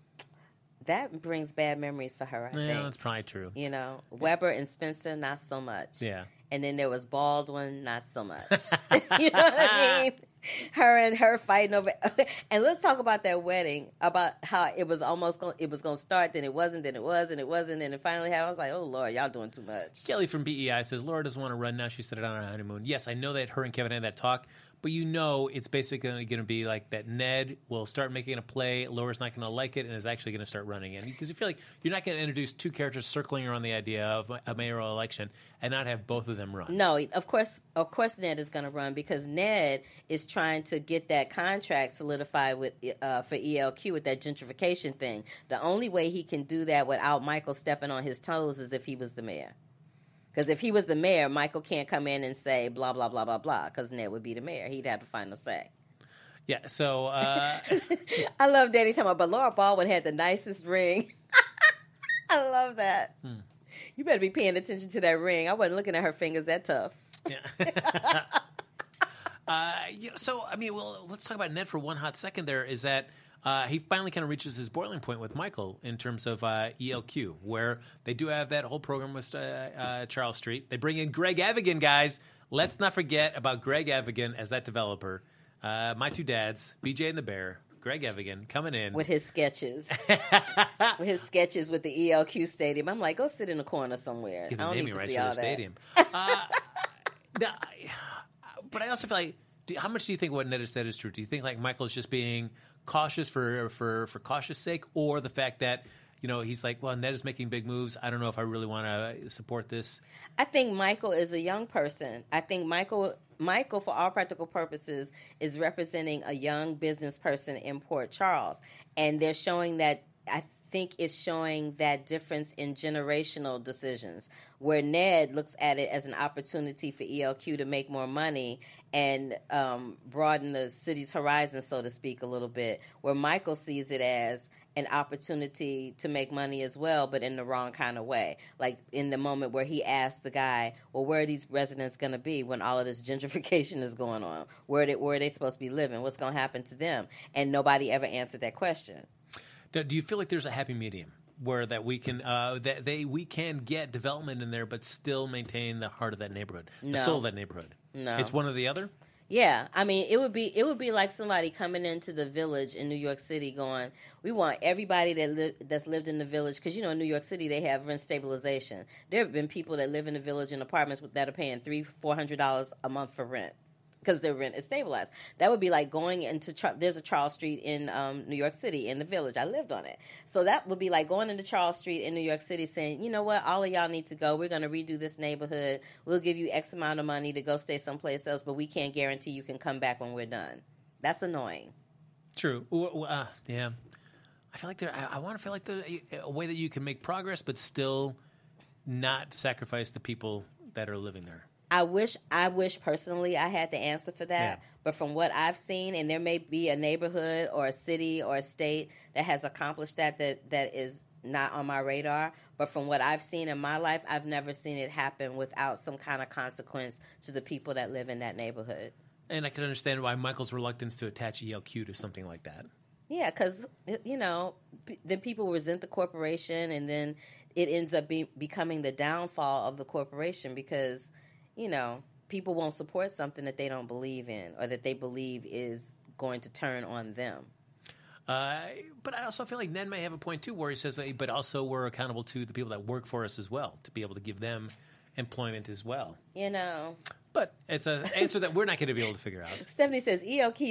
That brings bad memories for her, I think. Yeah, that's probably true. Weber and Spencer, not so much. Yeah. And then there was Baldwin, not so much. You know what I mean? Her and her fighting over. And let's talk about that wedding, about how it was going to start, then it wasn't, then it was, and it wasn't, and it finally happened. I was like, oh, Lord, y'all doing too much. Kelly from BEI says, Laura doesn't want to run now. She said it on her honeymoon. Yes, I know that her and Kevin had that talk, but you know it's basically going to be like that Ned will start making a play, Laura's not going to like it, and is actually going to start running it. Because you feel like you're not going to introduce two characters circling around the idea of a mayoral election and not have both of them run. No, of course Ned is going to run because Ned is trying to get that contract solidified with for ELQ with that gentrification thing. The only way he can do that without Michael stepping on his toes is if he was the mayor. Because if he was the mayor, Michael can't come in and say blah, blah, blah, blah, blah, because Ned would be the mayor. He'd have the final say. Yeah, so... I love Danny talking about, but Laura Baldwin had the nicest ring. I love that. You better be paying attention to that ring. I wasn't looking at her fingers that tough. Yeah. So, I mean, well, let's talk about Ned for one hot second there, is that... he finally kind of reaches his boiling point with Michael in terms of ELQ, where they do have that whole program with Charles Street. They bring in Greg Evigan, guys. Let's not forget about Greg Evigan as that developer. My two dads, BJ and the Bear, Greg Evigan coming in. With his sketches. With the ELQ stadium. I'm like, go sit in the corner somewhere. Give I the don't naming need to rights see for all the that. stadium. But I also feel like, how much do you think what Ned has said is true? Do you think like Michael is just being cautious for cautious sake, or the fact that he's like, well, Ned is making big moves. I don't know if I really want to support this. I think Michael is a young person. I think Michael, for all practical purposes, is representing a young business person in Port Charles, and they're showing that. I think it's showing that difference in generational decisions, where Ned looks at it as an opportunity for ELQ to make more money and broaden the city's horizon, so to speak, a little bit, where Michael sees it as an opportunity to make money as well, but in the wrong kind of way. Like in the moment where he asked the guy, well, where are these residents going to be when all of this gentrification is going on? Where are they supposed to be living? What's going to happen to them? And nobody ever answered that question. Do you feel like there's a happy medium where that we can we can get development in there, but still maintain the heart of that neighborhood, the soul of that neighborhood? No, it's one or the other. Yeah, I mean, it would be like somebody coming into the Village in New York City going, we want everybody that's lived in the Village, because in New York City they have rent stabilization. There have been people that live in the Village in apartments that are paying $300-400 a month for rent, because their rent is stabilized. That would be like going into there's a Charles Street in New York City in the Village. I lived on it. So that would be like going into Charles Street in New York City saying, you know what, all of y'all need to go. We're going to redo this neighborhood. We'll give you X amount of money to go stay someplace else, but we can't guarantee you can come back when we're done. That's annoying. True. Yeah. I feel like I want to feel like a way that you can make progress, but still not sacrifice the people that are living there. I wish personally I had the answer for that. Yeah. But from what I've seen, and there may be a neighborhood or a city or a state that has accomplished that is not on my radar. But from what I've seen in my life, I've never seen it happen without some kind of consequence to the people that live in that neighborhood. And I can understand why Michael's reluctance to attach ELQ to something like that. Yeah, because, then people resent the corporation, and then it ends up becoming the downfall of the corporation because, people won't support something that they don't believe in or that they believe is going to turn on them. But I also feel like Ned may have a point, too, where he says, but also we're accountable to the people that work for us as well, to be able to give them employment as well. But it's an answer that we're not going to be able to figure out. Stephanie says,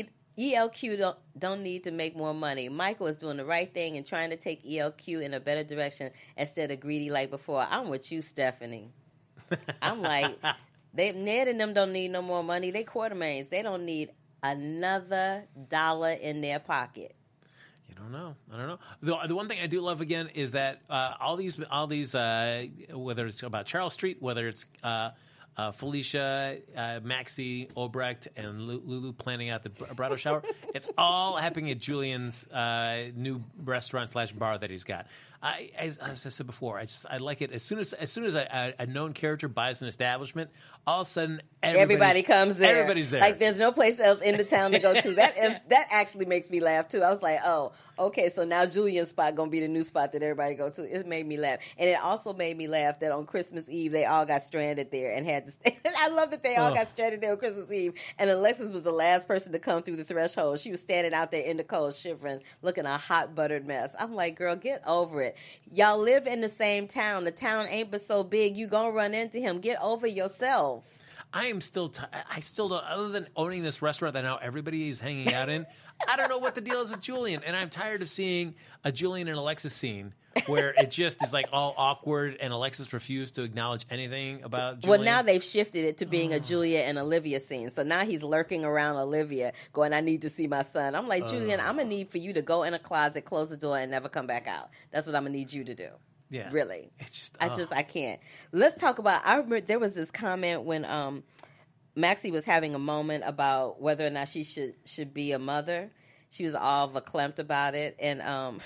ELQ don't need to make more money. Michael is doing the right thing and trying to take ELQ in a better direction instead of greedy like before. I'm with you, Stephanie. I'm like, Ned and them don't need no more money. They Quartermains. They don't need another dollar in their pocket. I don't know. The one thing I do love again is that all these whether it's about Charles Street, whether it's Felicia, Maxie, Obrecht, and Lulu planning out the bridal shower, it's all happening at Julian's new restaurant / bar that he's got. As I said before, I like it. As soon as a known character buys an establishment, all of a sudden everybody comes there. Everybody's there. Like there's no place else in the town to go to. That actually makes me laugh too. I was like, oh, okay, so now Julian's spot gonna be the new spot that everybody go to. It made me laugh, and it also made me laugh that on Christmas Eve they all got stranded there and had to stay. I love that they all got stranded there on Christmas Eve, and Alexis was the last person to come through the threshold. She was standing out there in the cold, shivering, looking a hot buttered mess. I'm like, girl, get over it. Y'all live in the same town. The town ain't but so big. You gonna run into him. Get over yourself. I am still, I still don't, other than owning this restaurant that now everybody is hanging out in, I don't know what the deal is with Julian. And I'm tired of seeing a Julian and Alexis scene where it just is like all awkward and Alexis refused to acknowledge anything about Julian. Well, now they've shifted it to being a Julia and Olivia scene. So now he's lurking around Olivia going, I need to see my son. I'm like, Julian, I'm going to need for you to go in a closet, close the door, and never come back out. That's what I'm going to need you to do. Yeah. Really. It's just, I can't. Let's talk about, I remember there was this comment when Maxie was having a moment about whether or not she should be a mother. She was all verklempt about it. And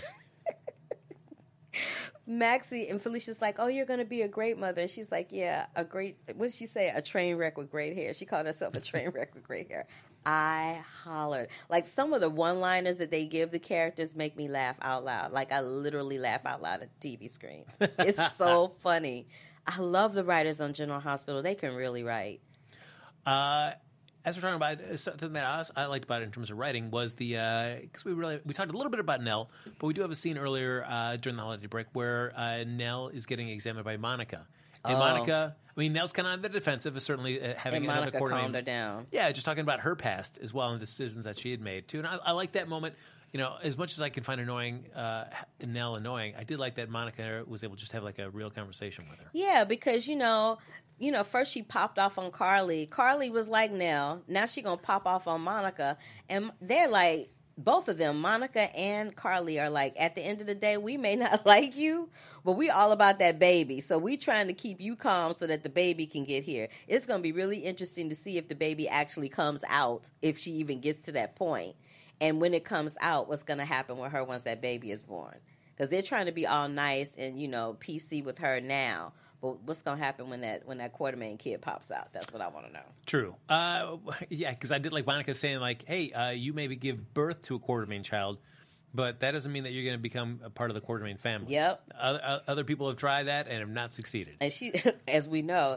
Maxie and Felicia's like, oh, you're going to be a great mother. And she's like, yeah, a great, what did she say? A train wreck with great hair. She called herself a train wreck with great hair. I hollered. Like, some of the one-liners that they give the characters make me laugh out loud. Like, I literally laugh out loud at the TV screen. It's so funny. I love the writers on General Hospital. They can really write. As we're talking about something that I liked about it in terms of writing was the because we talked a little bit about Nell, but we do have a scene earlier during the holiday break where Nell is getting examined by Monica. And Monica, I mean, Nell's kind of on the defensive, is certainly having and another Monica quartermain. calmed her down. Yeah, just talking about her past as well and the decisions that she had made too. And I like that moment. You know, as much as I can find Nell annoying, I did like that Monica was able to just have like a real conversation with her. Yeah, because first she popped off on Carly. Carly was like Nell. Now she gonna pop off on Monica, and they're like, both of them, Monica and Carly, are like, at the end of the day, we may not like you, but we all about that baby. So we trying to keep you calm so that the baby can get here. It's gonna be really interesting to see if the baby actually comes out, if she even gets to that point. And when it comes out, what's going to happen with her once that baby is born? Because they're trying to be all nice and, PC with her now. But what's going to happen when that quartermain kid pops out? That's what I want to know. True. Yeah, because I did like Monica saying, like, hey, you maybe give birth to a quartermain child, but that doesn't mean that you're going to become a part of the quartermain family. Yep. Other people have tried that and have not succeeded. And she, as we know,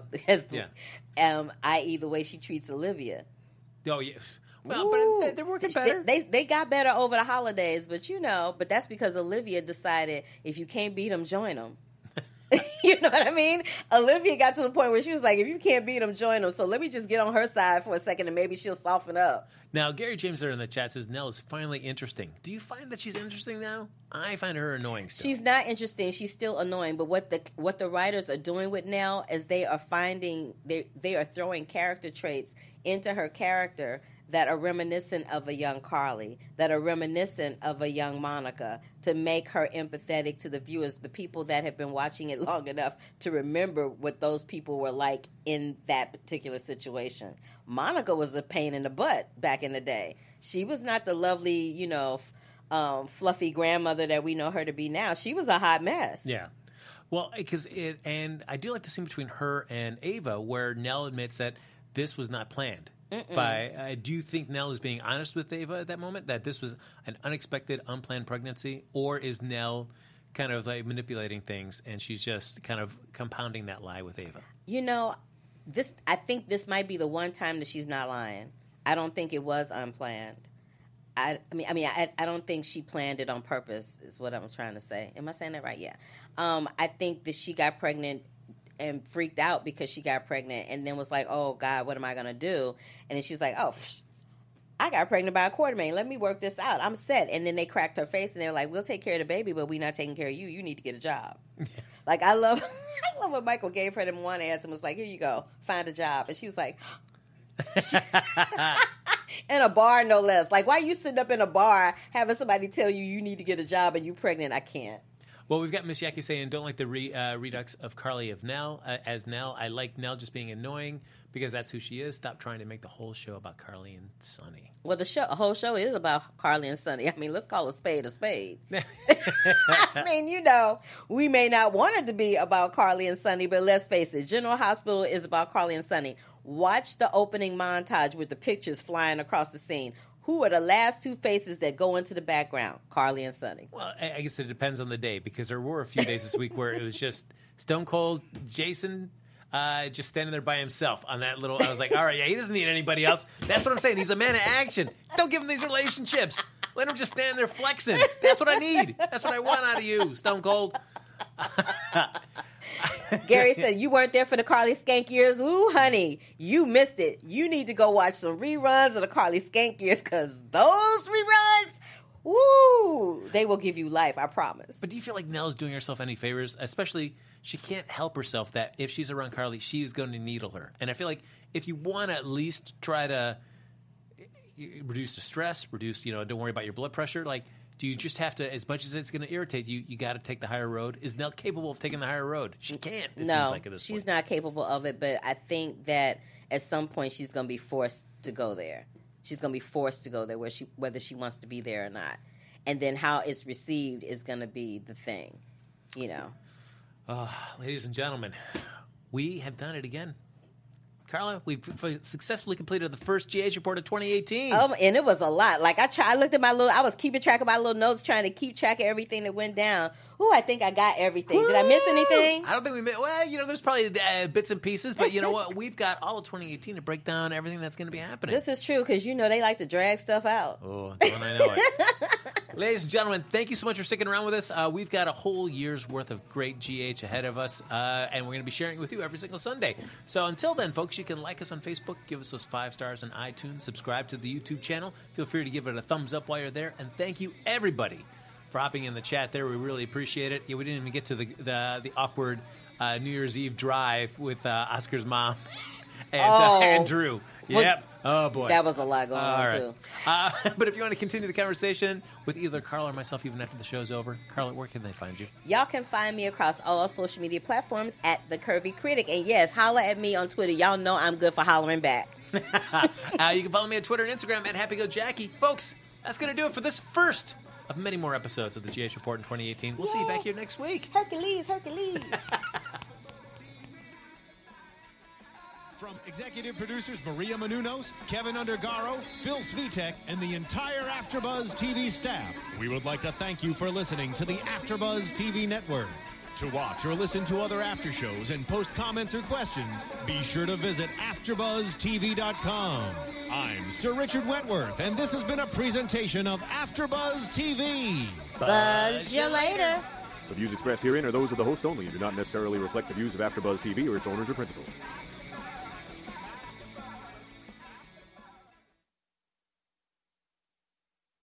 i.e. the way she treats Olivia. Oh, yeah. Well, but they're working better. They got better over the holidays, but that's because Olivia decided if you can't beat them, join them. You know what I mean? Olivia got to the point where she was like, if you can't beat them, join them. So let me just get on her side for a second and maybe she'll soften up. Now, Gary James there in the chat says Nell is finally interesting. Do you find that she's interesting now? I find her annoying still. She's not interesting. She's still annoying. But what the writers are doing with Nell is they are throwing character traits into her character that are reminiscent of a young Carly, that are reminiscent of a young Monica, to make her empathetic to the viewers, the people that have been watching it long enough to remember what those people were like in that particular situation. Monica was a pain in the butt back in the day. She was not the lovely, fluffy grandmother that we know her to be now. She was a hot mess. Yeah. Well, and I do like the scene between her and Ava where Nell admits that this was not planned. Do you think Nell is being honest with Ava at that moment, that this was an unexpected, unplanned pregnancy, or is Nell kind of like manipulating things and she's just kind of compounding that lie with Ava? I think this might be the one time that she's not lying. I don't think it was unplanned. I don't think she planned it on purpose, is what I'm trying to say. Am I saying that right? Yeah. I think that she got pregnant and freaked out because she got pregnant and then was like, oh, God, what am I going to do? And then she was like, oh, I got pregnant by a quartermain. Let me work this out. I'm set. And then they cracked her face and they're like, we'll take care of the baby, but we're not taking care of you. You need to get a job. Like, I love what Michael gave her them one ads and was like, here you go, find a job. And she was like, in a bar, no less. Like, why are you sitting up in a bar having somebody tell you need to get a job and you pregnant? I can't. Well, we've got Miss Yaki saying, don't like the redux of Carly of Nell as Nell. I like Nell just being annoying because that's who she is. Stop trying to make the whole show about Carly and Sonny. Well, the whole show is about Carly and Sonny. I mean, let's call a spade a spade. I mean, we may not want it to be about Carly and Sonny, but let's face it, General Hospital is about Carly and Sonny. Watch the opening montage with the pictures flying across the scene. Who are the last two faces that go into the background? Carly and Sonny. Well, I guess it depends on the day because there were a few days this week where it was just Stone Cold Jason just standing there by himself on that little. I was like, all right, yeah, he doesn't need anybody else. That's what I'm saying. He's a man of action. Don't give him these relationships. Let him just stand there flexing. That's what I need. That's what I want out of you, Stone Cold. Gary said, you weren't there for the Carly Skank years. Ooh, honey, you missed it. You need to go watch some reruns of the Carly Skank years because those reruns, woo, they will give you life, I promise. But do you feel like Nell's doing herself any favors? Especially, she can't help herself that if she's around Carly, she's going to needle her. And I feel like if you want to at least try to reduce the stress, don't worry about your blood pressure, like, do you just have to, as much as it's going to irritate you, you got to take the higher road? Is Nell capable of taking the higher road? She can't, it seems like at this point. She's not capable of it, but I think that at some point she's going to be forced to go there. She's going to be forced to go there, whether she wants to be there or not. And then how it's received is going to be the thing, Ladies and gentlemen, we have done it again. Carla, we've successfully completed the first GH report of 2018. And it was a lot. Like I looked at I was keeping track of my little notes, trying to keep track of everything that went down. Ooh, I think I got everything. Did I miss anything? I don't think we missed. Well, there's probably bits and pieces, but you know what? We've got all of 2018 to break down everything that's going to be happening. This is true because they like to drag stuff out. Oh, don't I know it. Ladies and gentlemen, thank you so much for sticking around with us. We've got a whole year's worth of great GH ahead of us, and we're going to be sharing it with you every single Sunday. So until then, folks, you can like us on Facebook, give us those 5 stars on iTunes, subscribe to the YouTube channel. Feel free to give it a thumbs up while you're there, and thank you, everybody, for hopping in the chat there. We really appreciate it. Yeah, we didn't even get to the awkward New Year's Eve drive with Oscar's mom and Drew. Yep. Oh, boy. That was a lot going on, too. But if you want to continue the conversation with either Carla or myself, even after the show's over, Carla, where can they find you? Y'all can find me across all social media platforms at The Curvy Critic. And yes, holla at me on Twitter. Y'all know I'm good for hollering back. You can follow me on Twitter and Instagram at HappyGoJackie. Folks, that's going to do it for this first of many more episodes of the GH Report in 2018. We'll see you back here next week. Hercules. From executive producers Maria Menounos, Kevin Undergaro, Phil Svitek, and the entire AfterBuzz TV staff, we would like to thank you for listening to the AfterBuzz TV network. To watch or listen to other after shows and post comments or questions, be sure to visit AfterBuzzTV.com. I'm Sir Richard Wentworth, and this has been a presentation of AfterBuzz TV. Buzz you later. The views expressed herein are those of the host only and do not necessarily reflect the views of AfterBuzz TV or its owners or principals.